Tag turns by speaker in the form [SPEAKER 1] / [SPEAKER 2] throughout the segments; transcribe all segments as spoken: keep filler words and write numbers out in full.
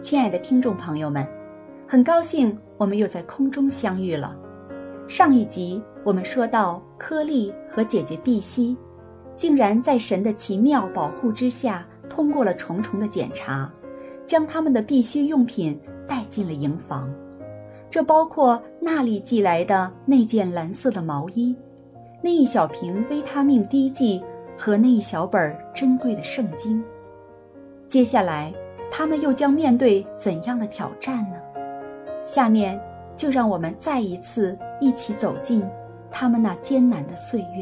[SPEAKER 1] 亲爱的听众朋友们，很高兴我们又在空中相遇了。上一集我们说到，柯利和姐姐碧西竟然在神的奇妙保护之下，通过了重重的检查，将他们的必需用品带进了营房。这包括娜丽寄来的那件蓝色的毛衣，那一小瓶维他命 D 剂和那一小本珍贵的圣经。接下来他们又将面对怎样的挑战呢？下面就让我们再一次一起走进他们那艰难的岁月。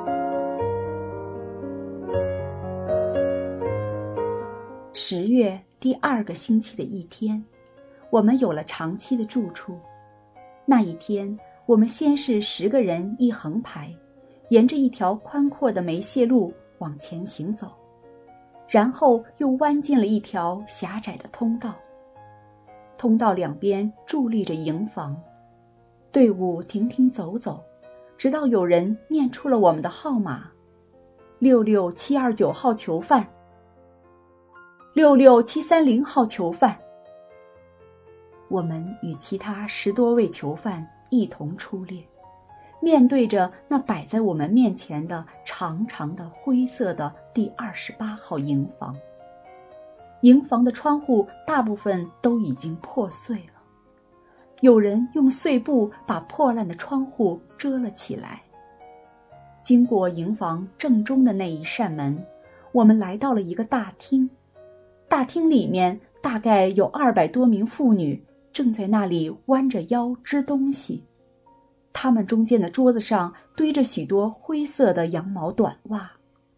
[SPEAKER 1] 十月第二个星期的一天，我们有了长期的住处。那一天，我们先是十个人一横排，沿着一条宽阔的煤屑路往前行走，然后又弯进了一条狭窄的通道。通道两边伫立着营房，队伍停停走走，直到有人念出了我们的号码：六六七二九号囚犯，六六七三零号囚犯。我们与其他十多位囚犯一同出列，面对着那摆在我们面前的长长的灰色的第二十八号营房。营房的窗户大部分都已经破碎了，有人用碎布把破烂的窗户遮了起来。经过营房正中的那一扇门，我们来到了一个大厅。大厅里面大概有二百多名妇女正在那里弯着腰织东西，她们中间的桌子上堆着许多灰色的羊毛短袜。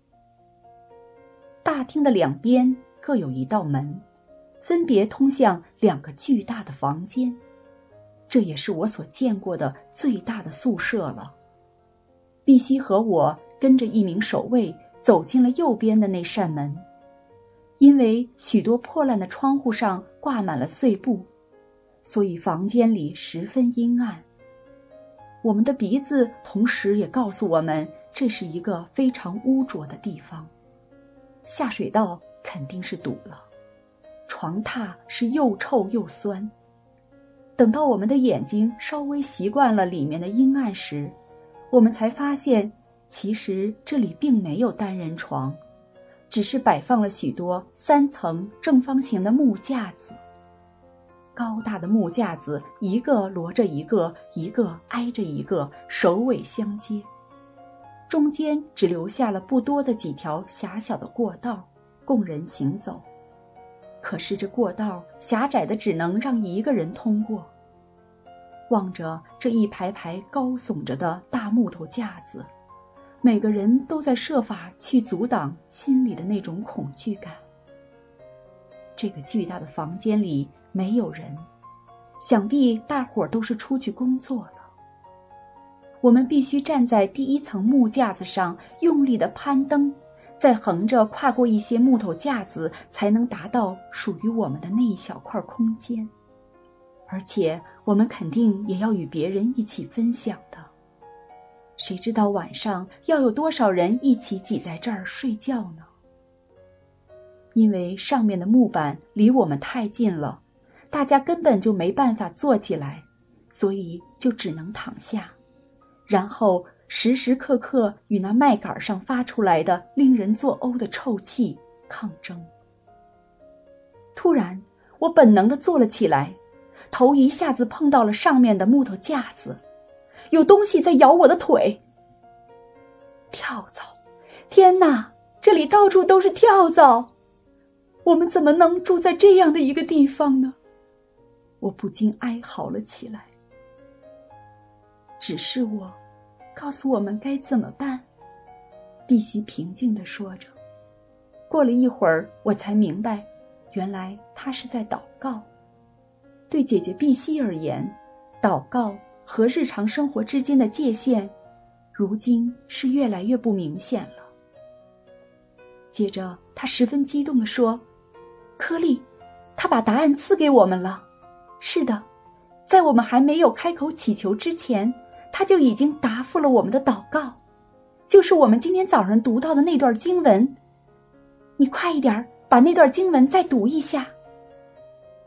[SPEAKER 1] 大厅的两边各有一道门，分别通向两个巨大的房间，这也是我所见过的最大的宿舍了。碧西和我跟着一名守卫走进了右边的那扇门，因为许多破烂的窗户上挂满了碎布，所以房间里十分阴暗。我们的鼻子同时也告诉我们，这是一个非常污浊的地方。下水道肯定是堵了，床榻是又臭又酸。等到我们的眼睛稍微习惯了里面的阴暗时，我们才发现其实这里并没有单人床，只是摆放了许多三层正方形的木架子。高大的木架子一个摞着一个，一个挨着一个，首尾相接，中间只留下了不多的几条狭小的过道供人行走。可是这过道狭窄的只能让一个人通过。望着这一排排高耸着的大木头架子，每个人都在设法去阻挡心里的那种恐惧感。这个巨大的房间里没有人，想必大伙儿都是出去工作了。我们必须站在第一层木架子上，用力地攀登，再横着跨过一些木头架子，才能达到属于我们的那一小块空间。而且我们肯定也要与别人一起分享的。谁知道晚上要有多少人一起挤在这儿睡觉呢？因为上面的木板离我们太近了，大家根本就没办法坐起来，所以就只能躺下，然后时时刻刻与那麦秆上发出来的令人作呕的臭气抗争。突然，我本能地坐了起来，头一下子碰到了上面的木头架子，有东西在咬我的腿。跳蚤！天哪，这里到处都是跳蚤！我们怎么能住在这样的一个地方呢？我不禁哀嚎了起来。只是我，告诉我们该怎么办。碧西平静地说着。过了一会儿，我才明白，原来他是在祷告。对姐姐碧西而言，祷告和日常生活之间的界限，如今是越来越不明显了。接着，他十分激动地说：“柯利，他把答案赐给我们了。是的，在我们还没有开口祈求之前，他就已经答复了我们的祷告，就是我们今天早上读到的那段经文。你快一点把那段经文再读一下。”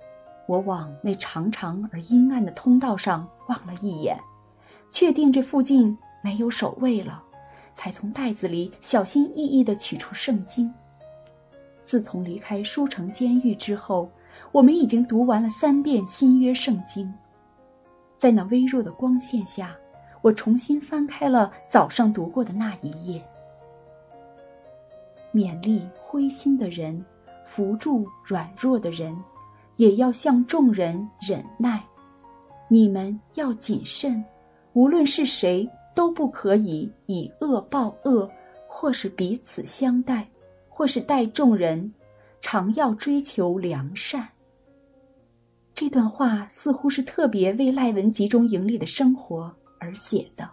[SPEAKER 1] 我往那长长而阴暗的通道上望了一眼，确定这附近没有守卫了，才从袋子里小心翼翼地取出圣经。自从离开书城监狱之后，我们已经读完了三遍新约圣经。在那微弱的光线下，我重新翻开了早上读过的那一页。勉励灰心的人，扶助软弱的人，也要向众人忍耐。你们要谨慎，无论是谁，都不可以以恶报恶，或是彼此相待，或是待众人，常要追求良善。这段话似乎是特别为赖文集中营里的生活而写的。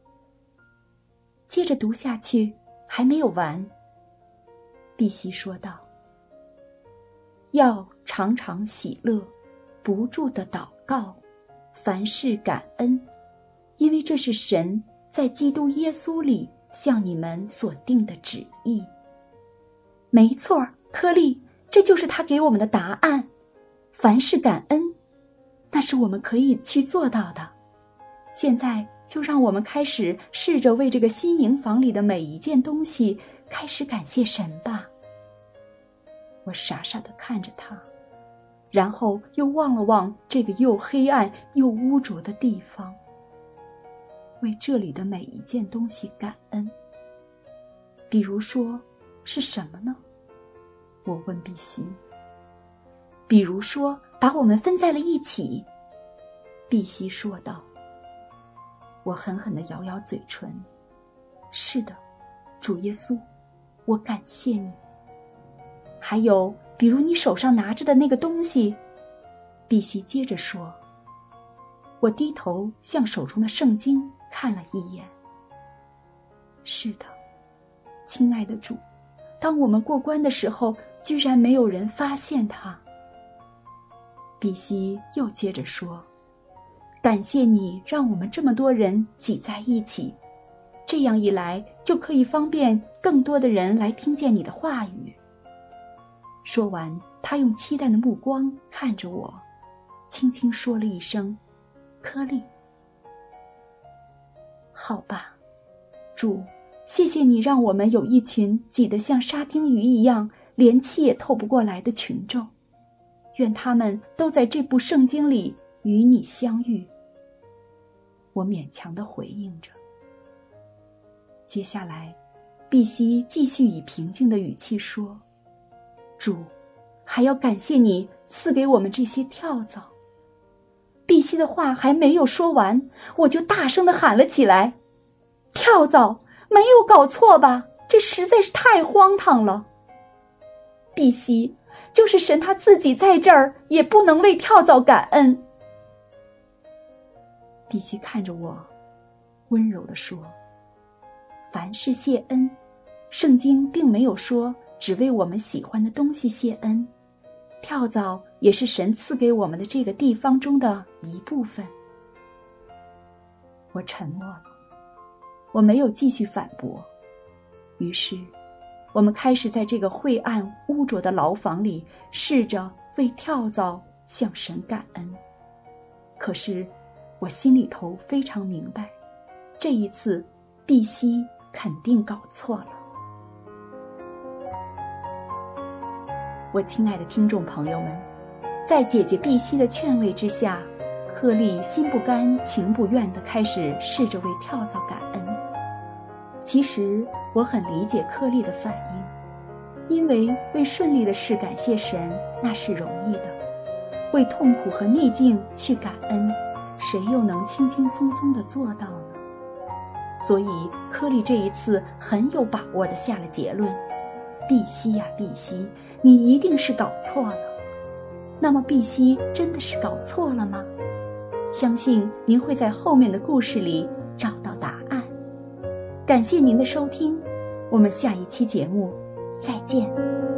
[SPEAKER 1] 接着读下去，还没有完。碧溪说道，要常常喜乐，不住地祷告，凡事感恩，因为这是神在基督耶稣里向你们所定的旨意。没错，柯利，这就是他给我们的答案。凡事感恩，那是我们可以去做到的。现在就让我们开始试着为这个新营房里的每一件东西开始感谢神吧。我傻傻地看着他，然后又望了望这个又黑暗又污浊的地方，为这里的每一件东西感恩。比如说是什么呢？我问碧溪。比如说把我们分在了一起，碧溪说道。我狠狠地摇摇嘴唇，是的，主耶稣，我感谢你。还有比如你手上拿着的那个东西，碧溪接着说。我低头向手中的圣经看了一眼。是的，亲爱的主，当我们过关的时候，居然没有人发现它。碧溪又接着说，感谢你让我们这么多人挤在一起，这样一来就可以方便更多的人来听见你的话语。说完，他用期待的目光看着我，轻轻说了一声，柯利。好吧，主，谢谢你让我们有一群挤得像沙丁鱼一样，连气也透不过来的群众。愿他们都在这部圣经里与你相遇。我勉强地回应着。接下来，碧溪继续以平静的语气说，主，还要感谢你赐给我们这些跳蚤。碧溪的话还没有说完，我就大声地喊了起来，跳蚤，没有搞错吧？这实在是太荒唐了。碧溪，就是神他自己在这儿，也不能为跳蚤感恩。碧溪看着我，温柔地说，凡事谢恩，圣经并没有说只为我们喜欢的东西谢恩，跳蚤也是神赐给我们的这个地方中的一部分。我沉默了，我没有继续反驳。于是我们开始在这个晦暗污浊的牢房里试着为跳蚤向神感恩。可是我心里头非常明白，这一次碧溪肯定搞错了。我亲爱的听众朋友们，在姐姐碧溪的劝慰之下，柯利心不甘情不愿地开始试着为跳蚤感恩。其实我很理解柯利的反应，因为为顺利的事感谢神那是容易的，为痛苦和逆境去感恩，谁又能轻轻松松地做到呢？所以柯利这一次很有把握地下了结论，碧溪呀碧溪，你一定是搞错了。那么碧溪真的是搞错了吗？相信您会在后面的故事里找到答案。感谢您的收听，我们下一期节目再见。